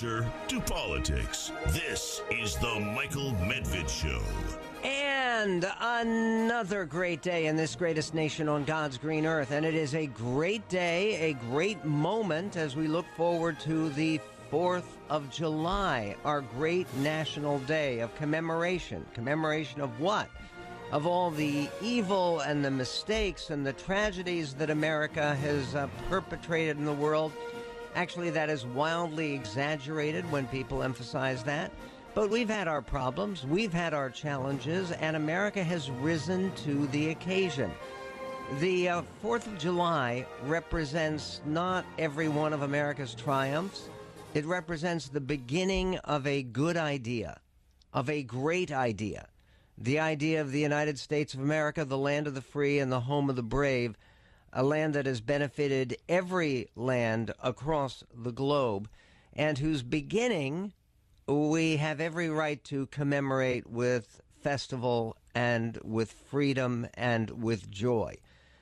culture to politics. This is the Michael Medved Show. And another great day in this greatest nation on God's green earth. And it is a great day, a great moment as we look forward to the 4th of July, our great national day of commemoration. Commemoration of what? Of all the evil and the mistakes and the tragedies that America has perpetrated in the world. Actually, that is wildly exaggerated when people emphasize that. But we've had our problems, we've had our challenges, and America has risen to the occasion. The 4th of July represents not every one of America's triumphs. It represents the beginning of a good idea, of a great idea. The idea of the United States of America, the land of the free and the home of the brave, a land that has benefited every land across the globe, and whose beginning we have every right to commemorate with festival and with freedom and with joy.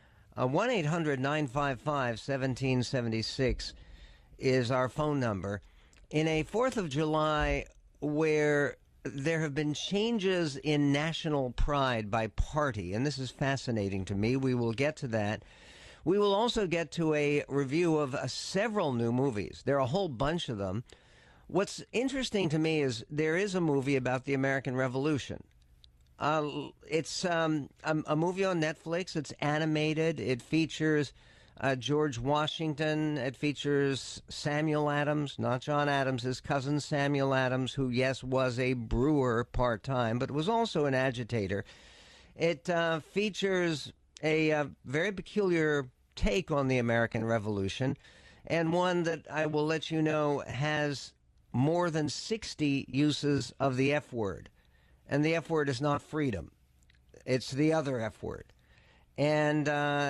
1-800-955-1776 is our phone number. In a 4th of July where there have been changes in national pride by party, and this is fascinating to me. We will get to that. We will also get to a review of several new movies. There are a whole bunch of them. What's interesting to me is there is a movie about the American Revolution. It's a movie on Netflix. It's animated. It features George Washington. It features Samuel Adams, not John Adams, his cousin Samuel Adams, who, yes, was a brewer part-time, but was also an agitator. It features a very peculiar take on the American Revolution, and one that I will let you know has more than 60 uses of the F word. And the F word is not freedom. It's the other F word. And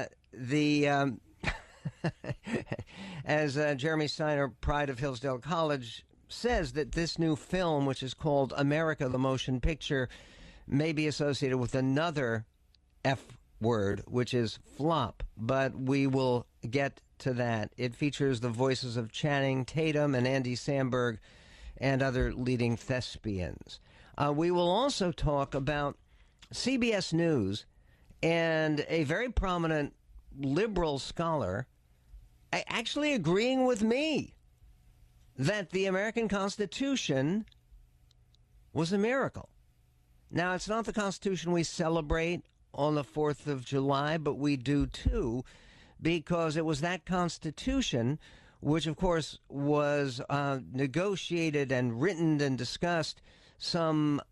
as Jeremy Steiner, Pride of Hillsdale College, says, that this new film, which is called America, the Motion Picture, may be associated with another F word, which is flop. But we will get to that. It features the voices of Channing Tatum and Andy Samberg and other leading thespians. We will also talk about CBS News and a very prominent liberal scholar actually agreeing with me that the American Constitution was a miracle. Now, it's not the Constitution we celebrate on the 4th of July, but we do too, because it was that Constitution, which, of course, was negotiated and written and discussed some,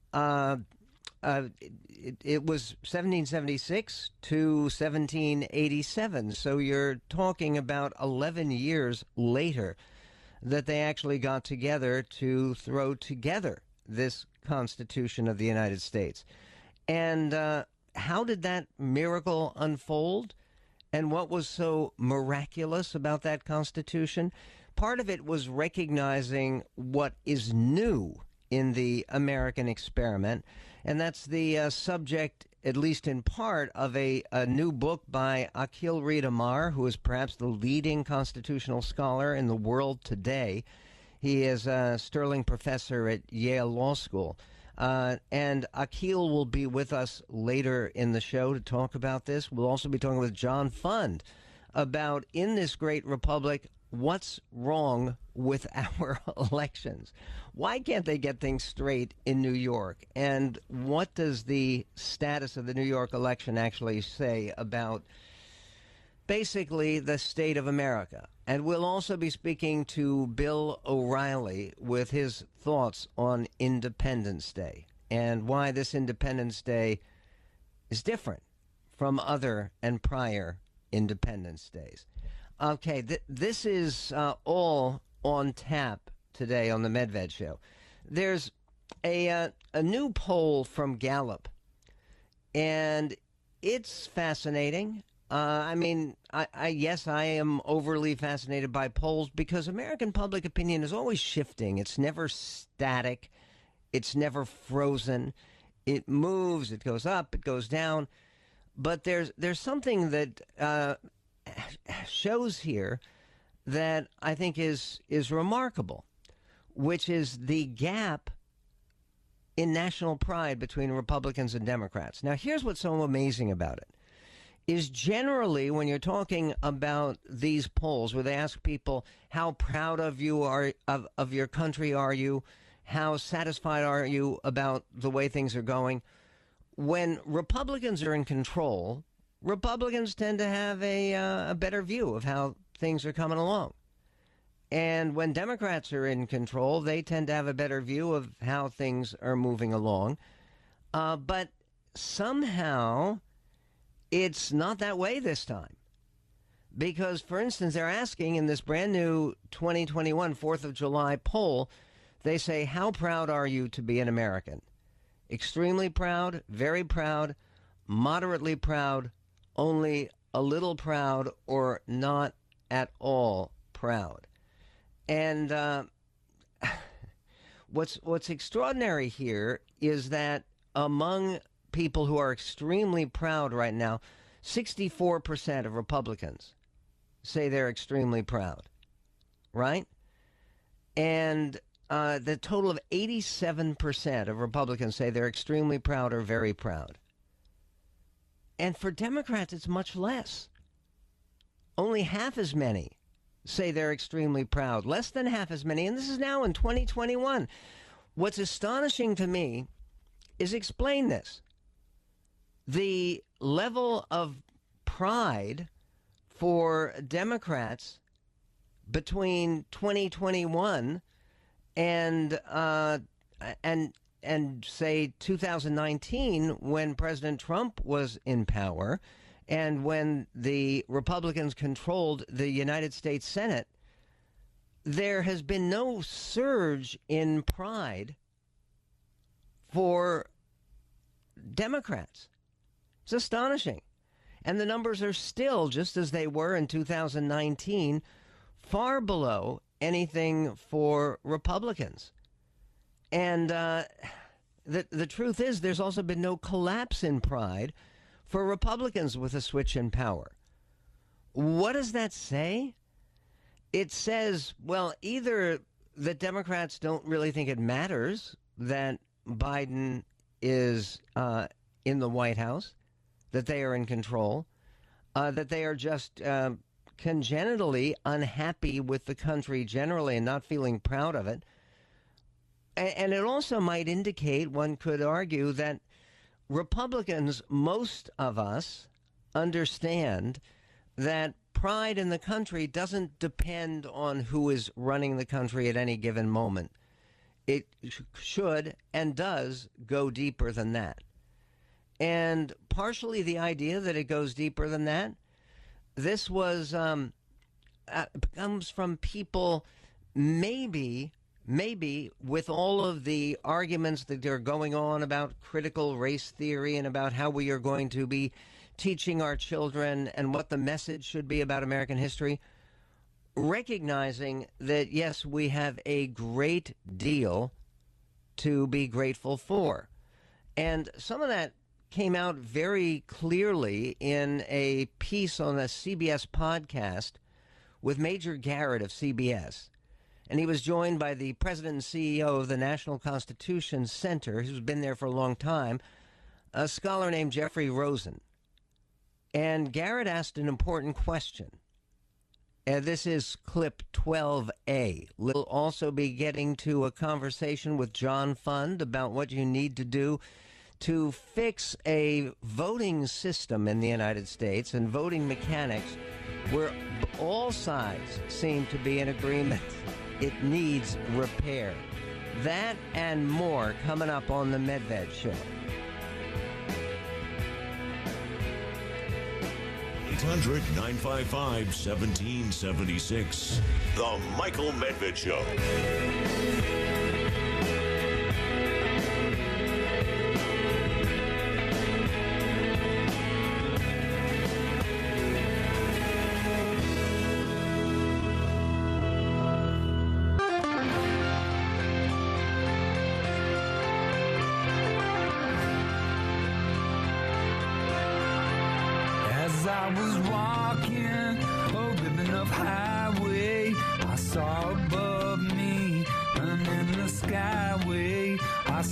it was 1776 to 1787. So you're talking about 11 years later that they actually got together to throw together this Constitution of the United States. And how did that miracle unfold? And what was so miraculous about that Constitution? Part of it was recognizing what is new in the American experiment, and that's the subject, at least in part, of a new book by Akhil Reed Amar, who is perhaps the leading constitutional scholar in the world today. He is a Sterling professor at Yale Law School. And Akhil will be with us later in the show to talk about this. We'll also be talking with John Fund about, in this great republic, what's wrong with our elections. Why can't they get things straight in New York? And what does the status of the New York election actually say about basically the state of America? And we'll also be speaking to Bill O'Reilly with his thoughts on Independence Day and why this Independence Day is different from other and prior Independence Days. Okay, this is all on tap today on the Medved Show. There's a new poll from Gallup, and it's fascinating. Yes, I am overly fascinated by polls because American public opinion is always shifting. It's never static. It's never frozen. It moves. It goes up. It goes down. But there's something that shows here that I think is remarkable. which is the gap in national pride between Republicans and Democrats. Now, here's what's so amazing about it, is generally when you're talking about these polls where they ask people, how proud of you are of your country are you, how satisfied are you about the way things are going, when Republicans are in control, Republicans tend to have a better view of how things are coming along. And when Democrats are in control, they tend to have a better view of how things are moving along. But somehow it's not that way this time. Because, for instance, they're asking in this brand new 2021 4th of July poll, they say, how proud are you to be an American? Extremely proud, very proud, moderately proud, only a little proud, or not at all proud. And what's extraordinary here is that among people who are extremely proud right now, 64% of Republicans say they're extremely proud, right? And the total of 87% of Republicans say they're extremely proud or very proud. And for Democrats, it's much less. Only half as many say they're extremely proud, less than half as many, and this is now in 2021. What's astonishing to me is, explain this. The level of pride for Democrats between 2021 and say 2019, when President Trump was in power, and when the Republicans controlled the United States Senate, there has been no surge in pride for Democrats. It's astonishing. And the numbers are still, just as they were in 2019, far below anything for Republicans. And the truth is, there's also been no collapse in pride for Republicans with a switch in power. What does that say? It says, well, either the Democrats don't really think it matters that Biden is in the White House, that they are in control, that they are just congenitally unhappy with the country generally and not feeling proud of it. And it also might indicate, one could argue, that Republicans, most of us, understand that pride in the country doesn't depend on who is running the country at any given moment. It should and does go deeper than that. And partially the idea that it goes deeper than that, this was comes from people maybe with all of the arguments that are going on about critical race theory and about how we are going to be teaching our children and what the message should be about American history, recognizing that, yes, we have a great deal to be grateful for. And some of that came out very clearly in a piece on a CBS podcast with Major Garrett of CBS. And he was joined by the president and CEO of the National Constitution Center, who's been there for a long time, a scholar named Jeffrey Rosen. And Garrett asked an important question. This is clip 12A. We'll also be getting to a conversation with John Fund about what you need to do to fix a voting system in the United States and voting mechanics where all sides seem to be in agreement it needs repair. That and more coming up on the Medved Show. 800-955-1776. The Michael Medved Show. I was walking a ribbon of highway. I saw above me an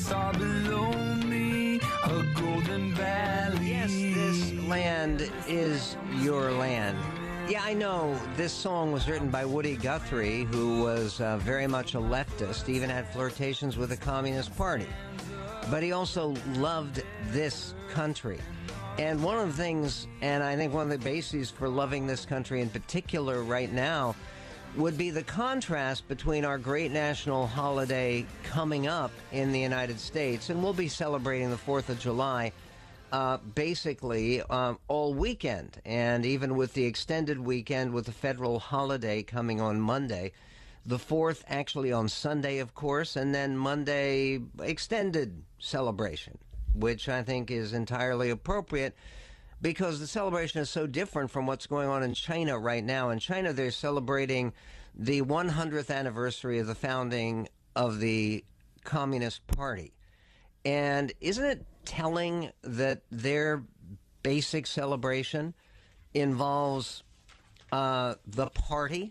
saw below me a golden valley. Yes, this land is your land. Yeah, I know this song was written by Woody Guthrie, who was very much a leftist, even had flirtations with the Communist Party. But he also loved this country. And one of the things, and I think one of the bases for loving this country in particular right now, would be the contrast between our great national holiday coming up in the United States, and we'll be celebrating the 4th of July basically all weekend, and even with the extended weekend with the federal holiday coming on Monday, the 4th actually on Sunday, of course, and then Monday extended celebration, which I think is entirely appropriate because the celebration is so different from what's going on in China right now. In China, they're celebrating the 100th anniversary of the founding of the Communist Party. And isn't it telling that their basic celebration involves the party,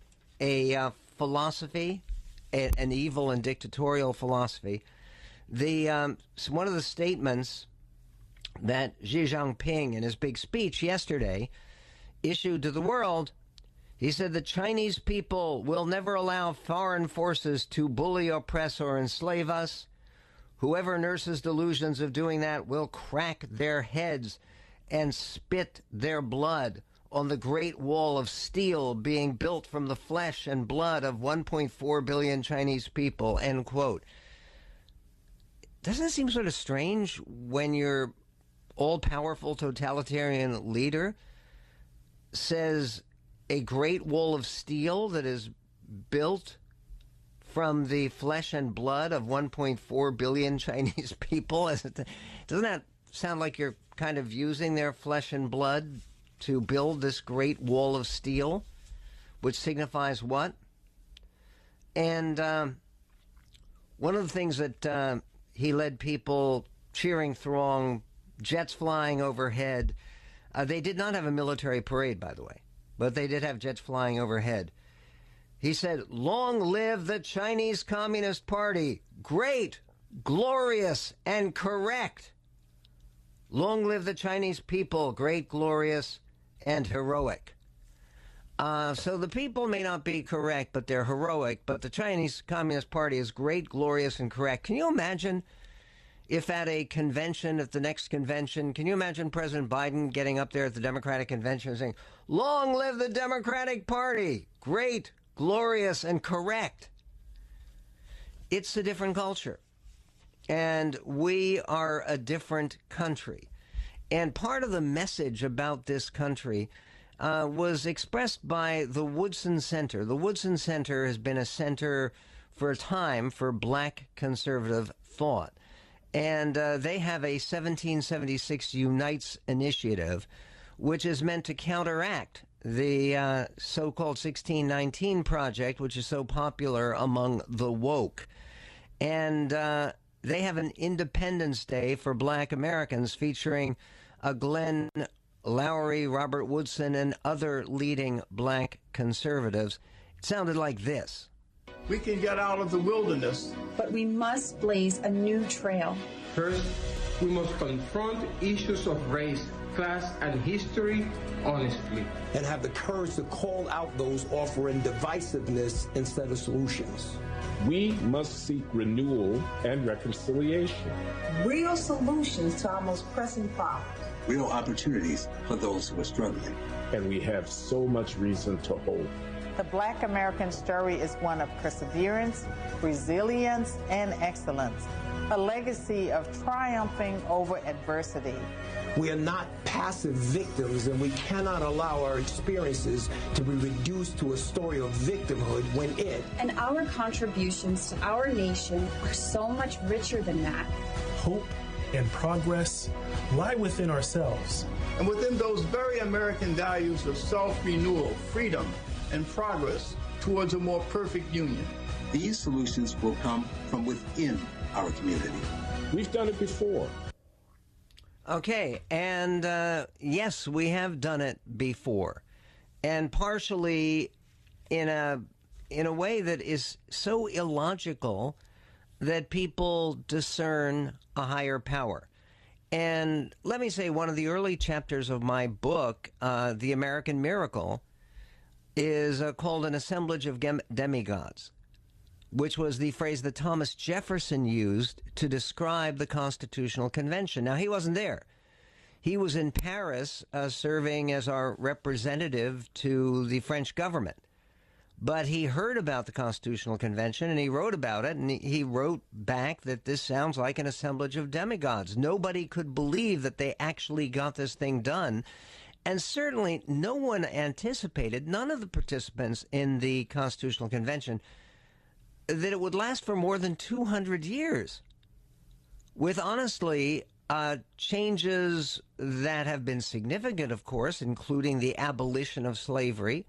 a philosophy, an evil and dictatorial philosophy? One of the statements that Xi Jinping, in his big speech yesterday, issued to the world, he said the Chinese people will never allow foreign forces to bully, oppress, or enslave us. Whoever nurses delusions of doing that will crack their heads and spit their blood on the Great Wall of Steel being built from the flesh and blood of 1.4 billion Chinese people, end quote. Doesn't it seem sort of strange when your all-powerful totalitarian leader says a Great Wall of Steel that is built from the flesh and blood of 1.4 billion Chinese people? Doesn't that sound like you're kind of using their flesh and blood to build this Great Wall of Steel, which signifies what? And one of the things that he led people cheering throng, jets flying overhead. They did not have a military parade, by the way, but they did have jets flying overhead. He said, "Long live the Chinese Communist Party. Great, glorious, and correct. Long live the Chinese people. Great, glorious, and heroic." So the people may not be correct, but they're heroic. But the Chinese Communist Party is great, glorious, and correct. Can you imagine if at a convention, at the next convention, can you imagine President Biden getting up there at the Democratic convention and saying, "Long live the Democratic Party. Great, glorious, and correct"? It's a different culture. And we are a different country. And part of the message about this country was expressed by the Woodson Center. The Woodson Center has been a center for a time for black conservative thought. And they have a 1776 Unites initiative, which is meant to counteract the so-called 1619 Project, which is so popular among the woke. And they have an Independence Day for black Americans featuring Glenn Lowry, Robert Woodson, and other leading black conservatives. It sounded like this. We can get out of the wilderness, but we must blaze a new trail. First, we must confront issues of race, class, and history honestly. And have the courage to call out those offering divisiveness instead of solutions. We must seek renewal and reconciliation. Real solutions to our most pressing problems. Real opportunities for those who are struggling. And we have so much reason to hope. The Black American story is one of perseverance, resilience, and excellence. A legacy of triumphing over adversity. We are not passive victims, and we cannot allow our experiences to be reduced to a story of victimhood when it and our contributions to our nation are so much richer than that. Hope and progress lie within ourselves. And within those very American values of self-renewal, freedom, and progress towards a more perfect union. These solutions will come from within our community. We've done it before. Okay, and yes, we have done it before, and partially in a way that is so illogical that people discern a higher power. And let me say, one of the early chapters of my book, The American Miracle, is called An Assemblage of Demigods, which was the phrase that Thomas Jefferson used to describe the Constitutional Convention. Now, he wasn't there. He was in Paris serving as our representative to the French government. But he heard about the Constitutional Convention, and he wrote about it, and he wrote back that this sounds like an assemblage of demigods. Nobody could believe that they actually got this thing done. And certainly no one anticipated, none of the participants in the Constitutional Convention, that it would last for more than 200 years. With, honestly, changes that have been significant, of course, including the abolition of slavery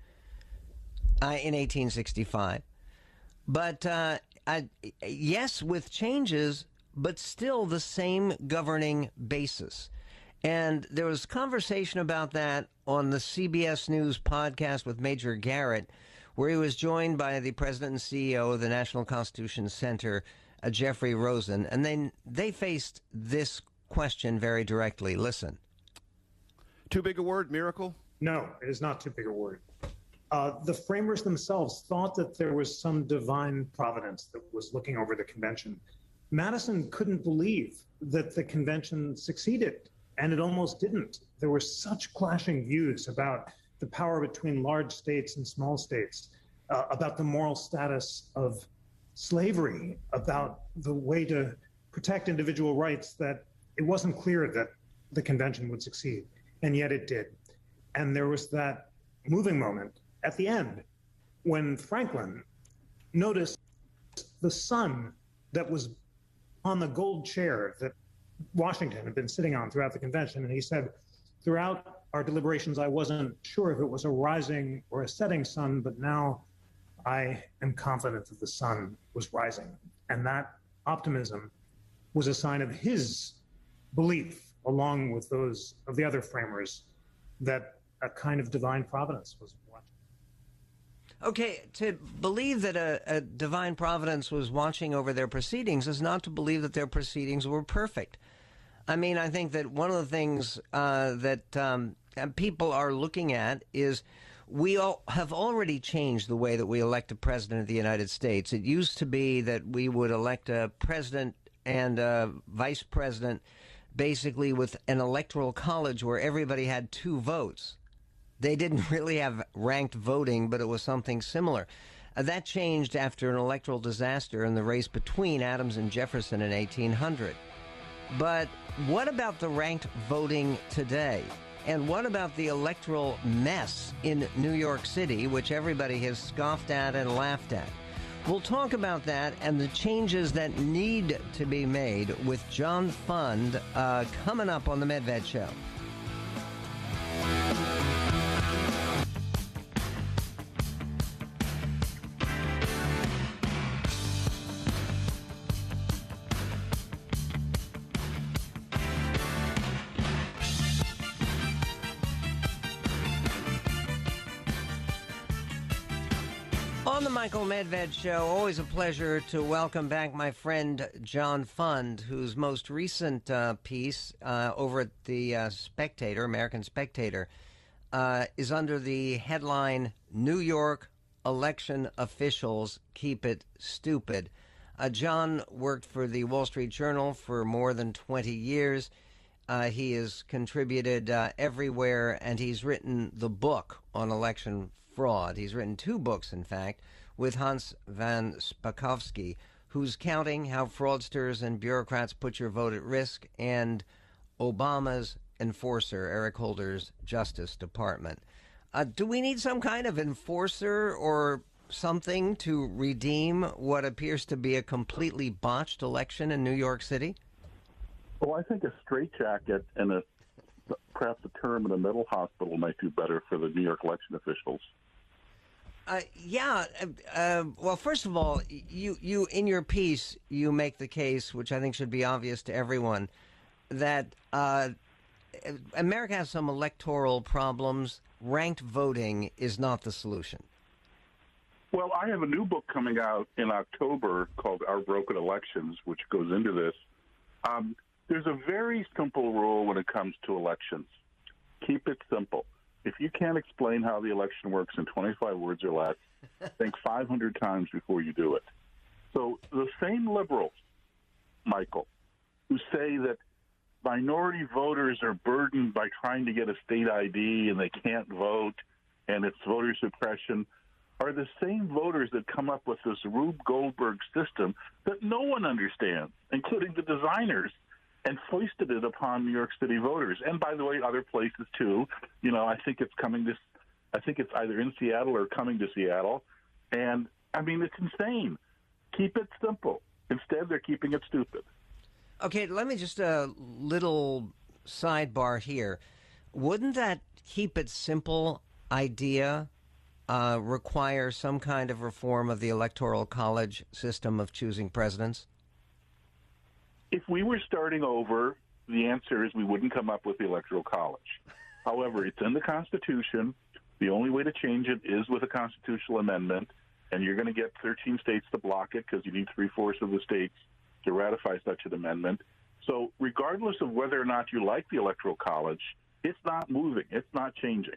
in 1865. But yes, with changes, but still the same governing basis. And there was conversation about that on the CBS News podcast with Major Garrett, where he was joined by the president and CEO of the National Constitution Center, Jeffrey Rosen. And then they faced this question very directly. Listen. Too big a word, miracle? No, it is not too big a word. The framers themselves thought that there was some divine providence that was looking over the convention. Madison couldn't believe that the convention succeeded, and it almost didn't. There were such clashing views about the power between large states and small states, about the moral status of slavery, about the way to protect individual rights, that it wasn't clear that the convention would succeed, and yet it did. And there was that moving moment at the end when Franklin noticed the sun that was on the gold chair that Washington had been sitting on throughout the convention. And he said, throughout our deliberations, I wasn't sure if it was a rising or a setting sun, but now I am confident that the sun was rising. And that optimism was a sign of his belief, along with those of the other framers, that a kind of divine providence was watching. Okay, to believe that a divine providence was watching over their proceedings is not to believe that their proceedings were perfect. I mean, I think that one of the things that people are looking at is we all have already changed the way that we elect a president of the United States. It used to be that we would elect a president and a vice president basically with an electoral college where everybody had 2 votes. They didn't really have ranked voting, but it was something similar. That changed after an electoral disaster in the race between Adams and Jefferson in 1800. But what about the ranked voting today? And what about the electoral mess in New York City, which everybody has scoffed at and laughed at? We'll talk about that and the changes that need to be made with John Fund coming up on the Medved Show. On the Michael Medved Show, always a pleasure to welcome back my friend John Fund, whose most recent piece over at the Spectator, American Spectator, is under the headline, New York Election Officials Keep It Stupid. John worked for the Wall Street Journal for more than 20 years. He has contributed everywhere, and he's written the book on election fraud. He's written 2 books, in fact, with Hans van Spakovsky, who's counting how fraudsters and bureaucrats put your vote at risk, and Obama's enforcer, Eric Holder's Justice Department. Do we need some kind of enforcer or something to redeem what appears to be a completely botched election in New York City? Well, I think a straitjacket and perhaps a term in a mental hospital might do better for the New York election officials. Well, first of all, you in your piece, you make the case, which I think should be obvious to everyone, that America has some electoral problems. Ranked voting is not the solution. Well, I have a new book coming out in October called Our Broken Elections, which goes into this. There's a very simple rule when it comes to elections. Keep it simple. If you can't explain how the election works in 25 words or less, think 500 times before you do it. So the same liberals, Michael, who say that minority voters are burdened by trying to get a state ID and they can't vote and it's voter suppression, are the same voters that come up with this Rube Goldberg system that no one understands, including the designers, and foisted it upon New York City voters. And by the way, other places too. You know, I think it's either in Seattle or coming to Seattle. And I mean, it's insane. Keep it simple. Instead, they're keeping it stupid. Okay, let me just a little sidebar here. Wouldn't that keep it simple idea require some kind of reform of the Electoral College system of choosing presidents? If we were starting over, the answer is we wouldn't come up with the Electoral College. However, it's in the Constitution. The only way to change it is with a constitutional amendment, and you're going to get 13 states to block it because you need 3/4 of the states to ratify such an amendment. So regardless of whether or not you like the Electoral College, it's not moving. It's not changing.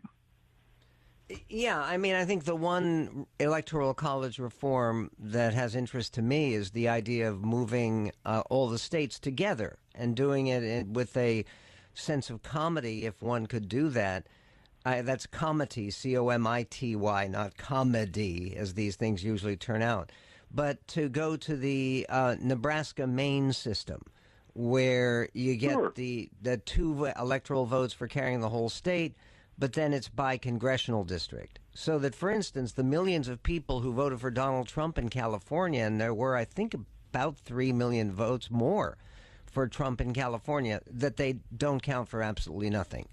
Yeah, I mean, I think the one Electoral College reform that has interest to me is the idea of moving all the states together and doing it with a sense of comedy, if one could do that. That's comity, C-O-M-I-T-Y, not comedy, as these things usually turn out. But to go to the Nebraska-Maine system, where you get the 2 electoral votes for carrying the whole state, but then it's by congressional district. So that, for instance, the millions of people who voted for Donald Trump in California, and there were, I think, about 3 million votes more for Trump in California, that they don't count for absolutely nothing.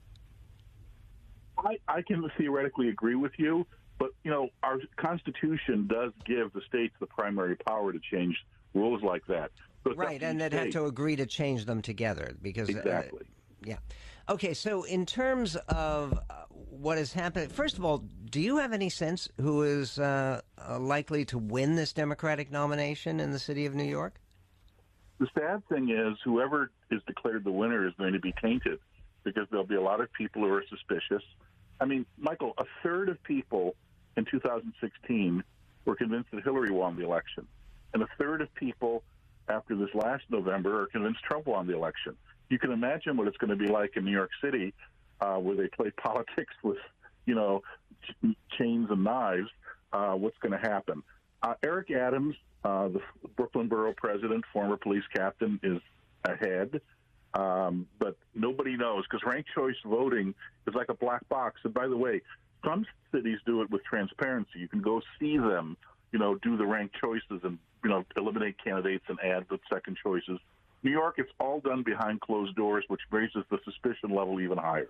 I can theoretically agree with you, but, you know, our Constitution does give the states the primary power to change rules like that. So right, and they'd have to agree to change them together because... Exactly. Yeah. Okay, so in terms of what has happened, first of all, do you have any sense who is likely to win this Democratic nomination in the city of New York? The sad thing is whoever is declared the winner is going to be tainted because there'll be a lot of people who are suspicious. I mean, Michael, a third of people in 2016 were convinced that Hillary won the election, and a third of people after this last November are convinced Trump won the election. You can imagine what it's going to be like in New York City, where they play politics with, you know, chains and knives. What's going to happen? Eric Adams, the Brooklyn Borough president, former police captain, is ahead, but nobody knows because ranked choice voting is like a black box. And by the way, some cities do it with transparency. You can go see them, you know, do the ranked choices and, you know, eliminate candidates and add the second choices. New York, it's all done behind closed doors, which raises the suspicion level even higher.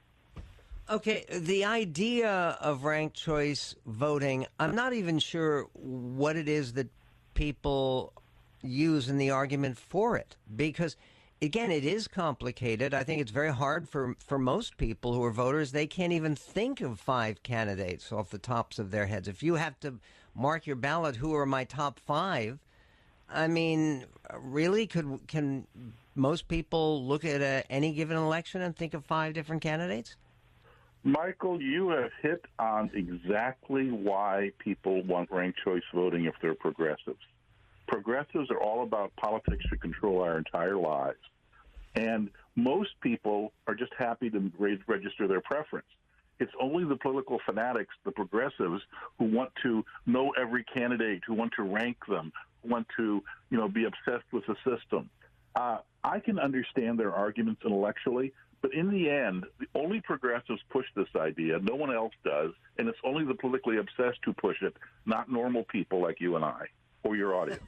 Okay, the idea of ranked choice voting, I'm not even sure what it is that people use in the argument for it, because, again, it is complicated. I think it's very hard for most people who are voters. They can't even think of 5 candidates off the tops of their heads. If you have to mark your ballot, who are my top 5, I mean, really, can most people look at any given election and think of 5 different candidates? Michael, you have hit on exactly why people want ranked choice voting if they're progressives. Progressives are all about politics to control our entire lives. And most people are just happy to register their preference. It's only the political fanatics, the progressives, who want to know every candidate, who want to rank them, who want to, you know, be obsessed with the system. I can understand their arguments intellectually, but in the end, the only progressives push this idea. No one else does, and it's only the politically obsessed who push it, not normal people like you and I or your audience.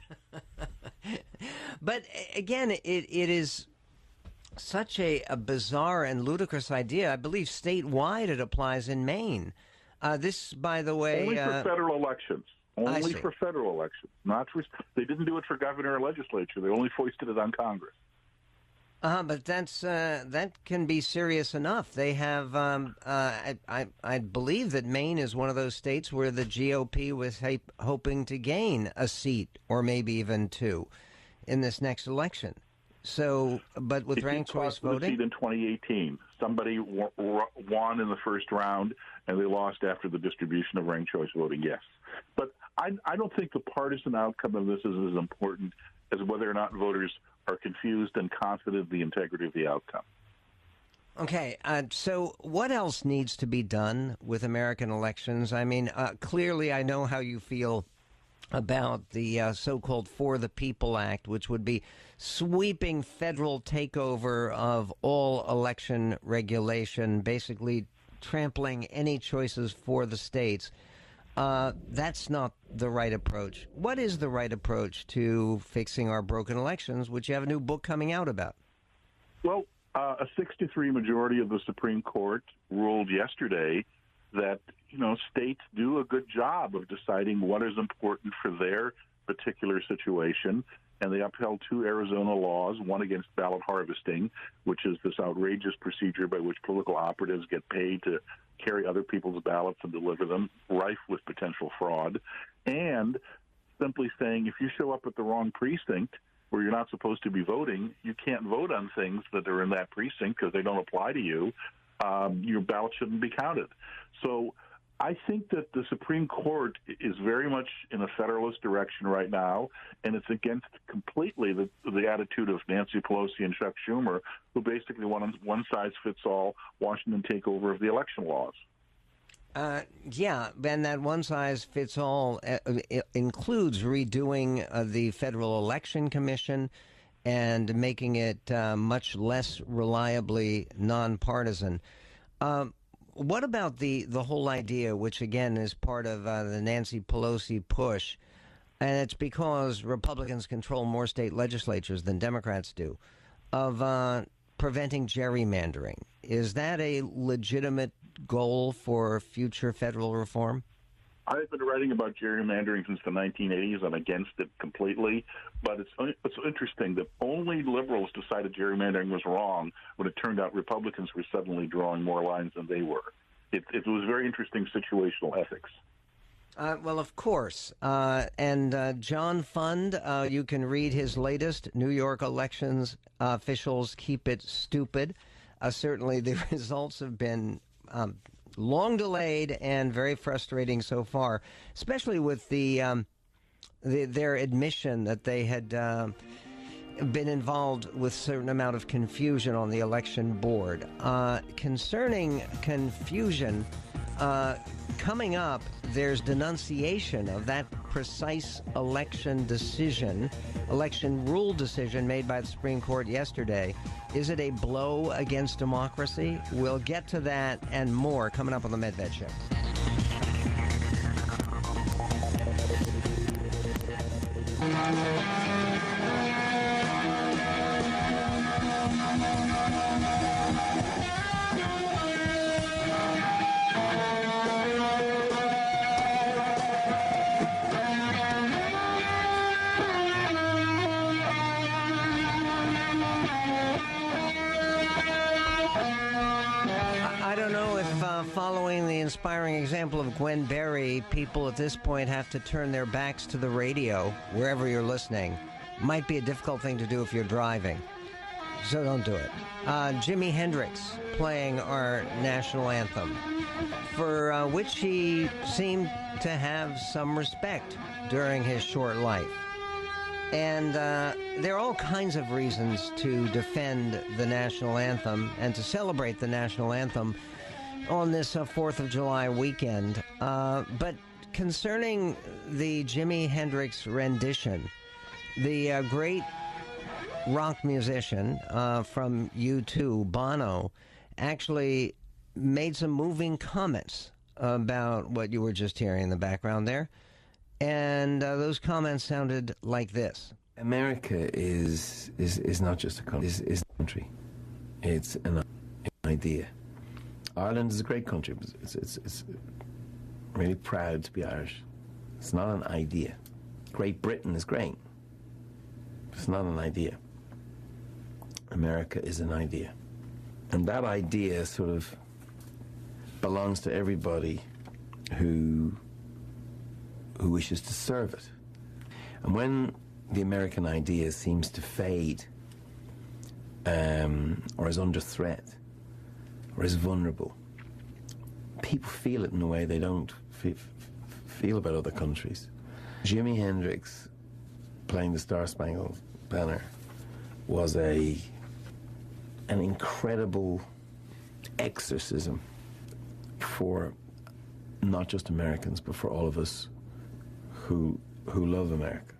But again, it is such a bizarre and ludicrous idea. I believe statewide it applies in Maine. This, by the way... Only for federal elections. Only for federal elections. Not for, they didn't do it for governor or legislature. They only foisted it on Congress. But that can be serious enough. They have, I believe that Maine is one of those states where the GOP was hoping to gain a seat or maybe even two in this next election. So, but with ranked choice voting, the seat in 2018, somebody won in the first round, and they lost after the distribution of ranked choice voting. Yes, but I don't think the partisan outcome of this is as important as whether or not voters are confused and confident in the integrity of the outcome. Okay, so what else needs to be done with American elections? I mean, clearly I know how you feel about the so-called For the People Act, which would be sweeping federal takeover of all election regulation, basically trampling any choices for the states. That's not the right approach. What is the right approach to fixing our broken elections, which you have a new book coming out about? Well, a 6-3 majority of the Supreme Court ruled yesterday that, states do a good job of deciding what is important for their particular situation. And they upheld two Arizona laws, one against ballot harvesting, which is this outrageous procedure by which political operatives get paid to carry other people's ballots and deliver them, rife with potential fraud, and simply saying if you show up at the wrong precinct where you're not supposed to be voting, you can't vote on things that are in that precinct because they don't apply to you. Your ballot shouldn't be counted. So I think that the Supreme Court is very much in a federalist direction right now, and it's against completely the attitude of Nancy Pelosi and Chuck Schumer, who basically want one-size-fits-all Washington takeover of the election laws. Yeah, and that one-size-fits-all includes redoing the Federal Election Commission and making it much less reliably nonpartisan. What about the whole idea, which again is part of the Nancy Pelosi push, and it's because Republicans control more state legislatures than Democrats do, of preventing gerrymandering? Is that a legitimate goal for future federal reform? I've been writing about gerrymandering since the 1980s. I'm against it completely. But it's interesting that only liberals decided gerrymandering was wrong when it turned out Republicans were suddenly drawing more lines than they were. It was very interesting situational ethics. Well, of course. And John Fund, you can read his latest, New York Elections Officials Keep It Stupid. Certainly the results have been long delayed and very frustrating so far, especially with their admission that they had been involved with a certain amount of confusion on the election board. Concerning confusion, coming up, there's denunciation of that precise election rule decision made by the Supreme Court yesterday. Is it a blow against democracy? We'll get to that and more coming up on the Medved Show. Following the inspiring example of Gwen Berry, people at this point have to turn their backs to the radio wherever you're listening. Might be a difficult thing to do if you're driving, so don't do it. Jimi Hendrix playing our national anthem, for which he seemed to have some respect during his short life. And there are all kinds of reasons to defend the national anthem and to celebrate the national anthem on this 4th of July weekend. But concerning the Jimi Hendrix rendition, the great rock musician from U2, Bono, actually made some moving comments about what you were just hearing in the background there. And those comments sounded like this. America is not just a country, is a country. It's an idea. Ireland is a great country. It's really proud to be Irish. It's not an idea. Great Britain is great. It's not an idea. America is an idea. And that idea sort of belongs to everybody who wishes to serve it. And when the American idea seems to fade, or is under threat, or is vulnerable, people feel it in a way they don't feel about other countries. Jimi Hendrix playing the Star-Spangled Banner was an incredible exorcism for not just Americans, but for all of us who love America.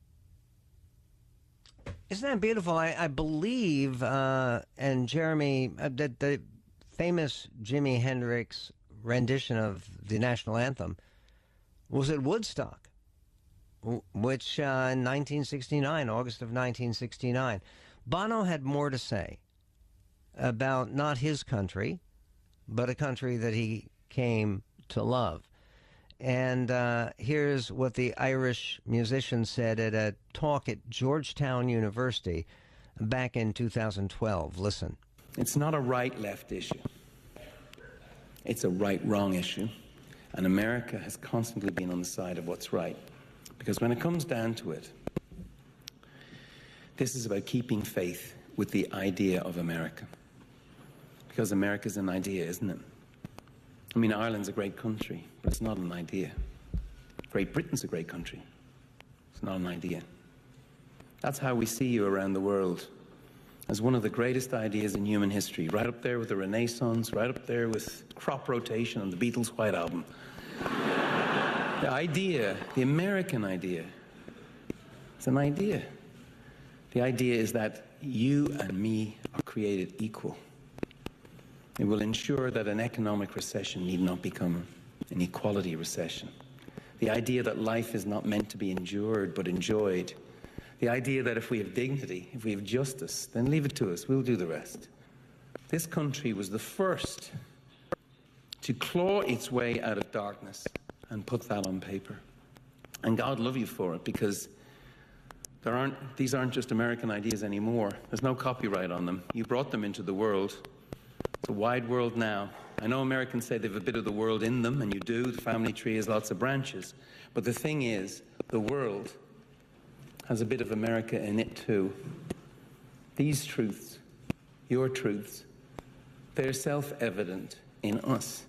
Isn't that beautiful? I believe, and Jeremy, that the famous Jimi Hendrix rendition of the national anthem was at Woodstock, which in 1969, August of 1969. Bono had more to say about not his country, but a country that he came to love. And here's what the Irish musician said at a talk at Georgetown University back in 2012. Listen. It's not a right-left issue. It's a right-wrong issue. And America has constantly been on the side of what's right. Because when it comes down to it, this is about keeping faith with the idea of America. Because America's an idea, isn't it? I mean, Ireland's a great country, but it's not an idea. Great Britain's a great country. It's not an idea. That's how we see you around the world, as one of the greatest ideas in human history, right up there with the Renaissance, right up there with crop rotation on the Beatles' White Album. The idea, the American idea, it's an idea. The idea is that you and me are created equal. It will ensure that an economic recession need not become an equality recession. The idea that life is not meant to be endured but enjoyed. The idea that if we have dignity, if we have justice, then leave it to us, we'll do the rest. This country was the first to claw its way out of darkness and put that on paper. And God love you for it, because these aren't just American ideas anymore. There's no copyright on them. You brought them into the world. It's a wide world now. I know Americans say they have a bit of the world in them, and you do. The family tree has lots of branches. But the thing is, the world has a bit of America in it too. These truths, your truths, they're self-evident in us.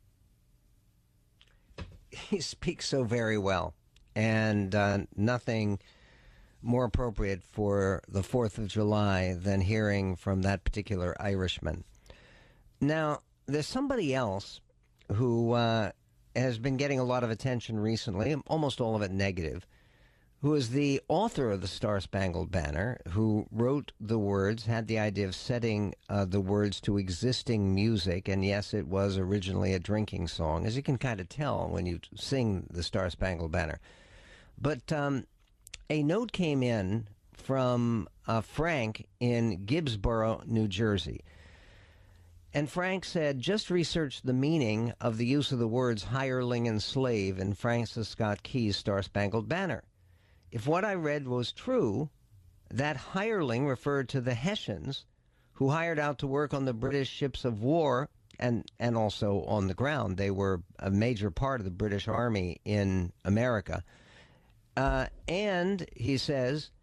He speaks so very well, and nothing more appropriate for the 4th of July than hearing from that particular Irishman. Now, there's somebody else who has been getting a lot of attention recently, almost all of it negative, who is the author of the Star-Spangled Banner, who wrote the words, had the idea of setting the words to existing music, and yes, it was originally a drinking song, as you can kind of tell when you sing the Star-Spangled Banner. But a note came in from Frank in Gibbsboro, New Jersey. And Frank said, just researched the meaning of the use of the words hireling and slave in Francis Scott Key's Star-Spangled Banner. If what I read was true, that hireling referred to the Hessians, who hired out to work on the British ships of war and also on the ground. They were a major part of the British Army in America. And, he says,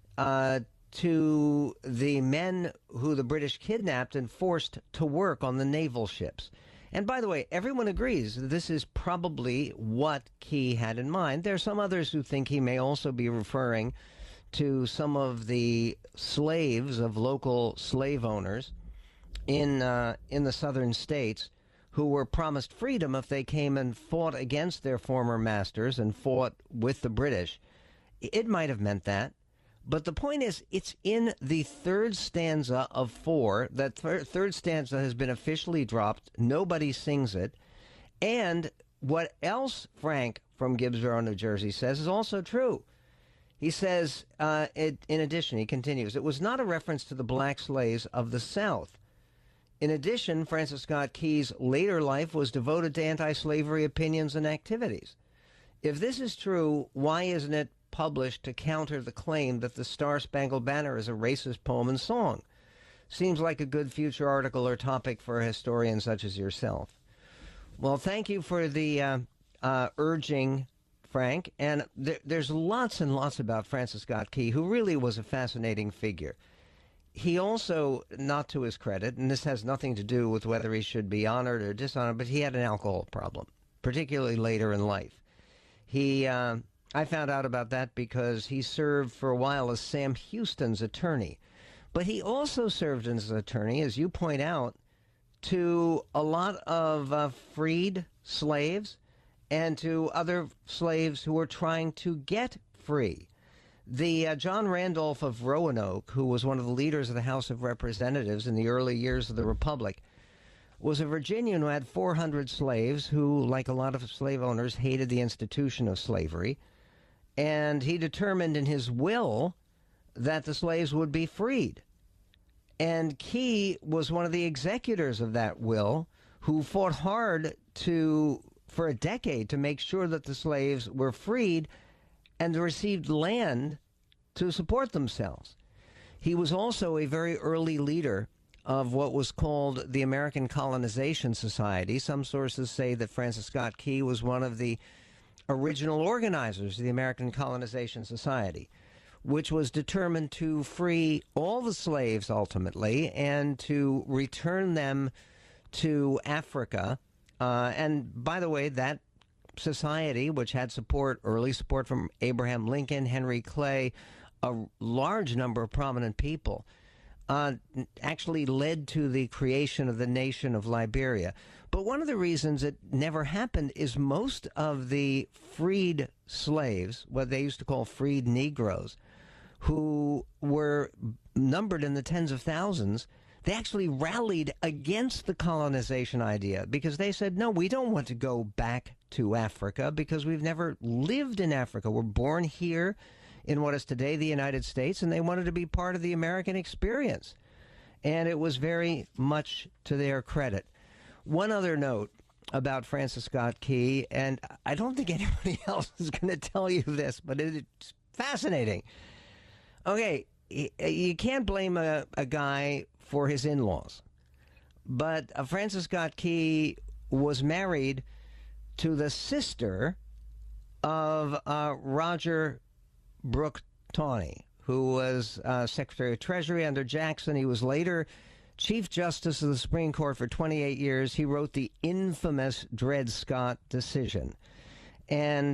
to the men who the British kidnapped and forced to work on the naval ships. And by the way, everyone agrees this is probably what Key had in mind. There are some others who think he may also be referring to some of the slaves of local slave owners in the southern states who were promised freedom if they came and fought against their former masters and fought with the British. It might have meant that. But the point is, it's in the third stanza of 4. That third stanza has been officially dropped. Nobody sings it. And what else Frank from Gibbsboro, New Jersey says is also true. He says, in addition, he continues, it was not a reference to the black slaves of the South. In addition, Francis Scott Key's later life was devoted to anti-slavery opinions and activities. If this is true, why isn't it published to counter the claim that the Star-Spangled Banner is a racist poem and song? Seems like a good future article or topic for a historian such as yourself. Well, thank you for the urging, Frank. And there's lots and lots about Francis Scott Key, who really was a fascinating figure. He also, not to his credit, and this has nothing to do with whether he should be honored or dishonored, but he had an alcohol problem, particularly later in life. I found out about that because he served for a while as Sam Houston's attorney. But he also served as an attorney, as you point out, to a lot of freed slaves and to other slaves who were trying to get free. The John Randolph of Roanoke, who was one of the leaders of the House of Representatives in the early years of the Republic, was a Virginian who had 400 slaves who, like a lot of slave owners, hated the institution of slavery. And he determined in his will that the slaves would be freed. And Key was one of the executors of that will, who fought hard for a decade to make sure that the slaves were freed and received land to support themselves. He was also a very early leader of what was called the American Colonization Society. Some sources say that Francis Scott Key was one of the original organizers of the American Colonization Society, which was determined to free all the slaves ultimately and to return them to Africa. And by the way, that society, which had early support from Abraham Lincoln, Henry Clay, a large number of prominent people, actually led to the creation of the nation of Liberia. But one of the reasons it never happened is most of the freed slaves, what they used to call freed Negroes, who were numbered in the tens of thousands, they actually rallied against the colonization idea because they said, no, we don't want to go back to Africa because we've never lived in Africa. We're born here in what is today the United States, and they wanted to be part of the American experience. And it was very much to their credit. One other note about Francis Scott Key, and I don't think anybody else is going to tell you this, but it's fascinating. Okay, you can't blame a guy for his in-laws, but Francis Scott Key was married to the sister of Roger Brooke Taney, who was Secretary of Treasury under Jackson. He was later Chief Justice of the Supreme Court for 28 years. He wrote the infamous Dred Scott decision. And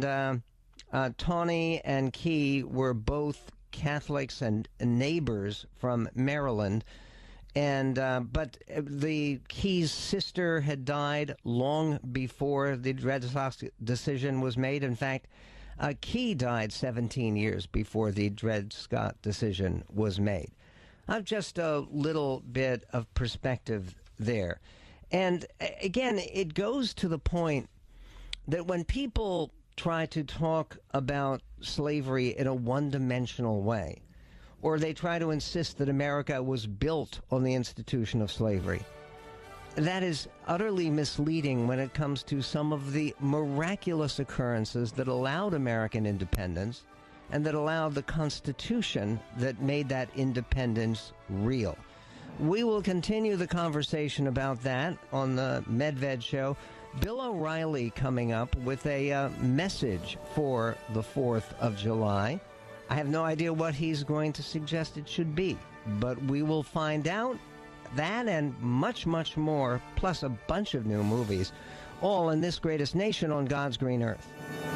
Taney and Key were both Catholics and neighbors from Maryland. And but the Key's sister had died long before the Dred Scott decision was made. In fact, Key died 17 years before the Dred Scott decision was made. Just a little bit of perspective there. And again, it goes to the point that when people try to talk about slavery in a one-dimensional way, or they try to insist that America was built on the institution of slavery, that is utterly misleading when it comes to some of the miraculous occurrences that allowed American independence and that allowed the Constitution that made that independence real. We will continue the conversation about that on the Medved Show. Bill O'Reilly coming up with a message for the 4th of July. I have no idea what he's going to suggest it should be, but we will find out that and much, much more, plus a bunch of new movies, all in this greatest nation on God's green earth.